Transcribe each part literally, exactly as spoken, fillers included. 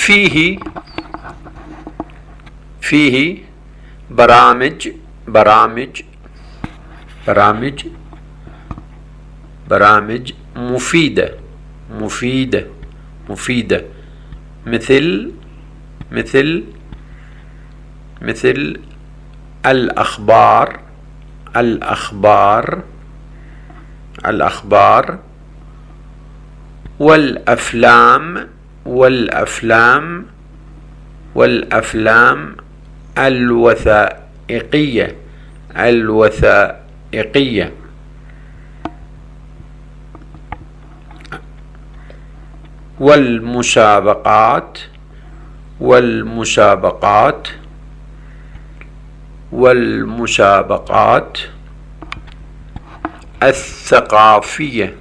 فيه فيه برامج برامج برامج برامج مفيدة مفيدة مفيدة مثل مثل مثل الأخبار الأخبار الأخبار والأفلام والأفلام والأفلام الوثائقية الوثائقية والمسابقات والمسابقات والمسابقات الثقافية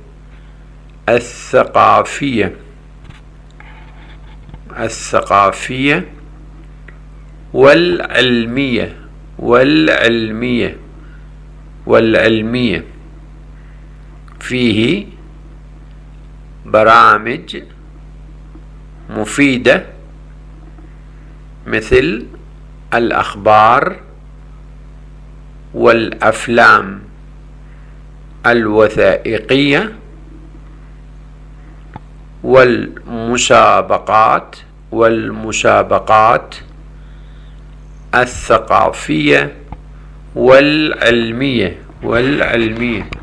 الثقافية الثقافية والعلمية والعلمية والعلمية فيه برامج مفيدة مثل الأخبار والأفلام الوثائقية والمسابقات والمسابقات الثقافية والعلمية والعلمية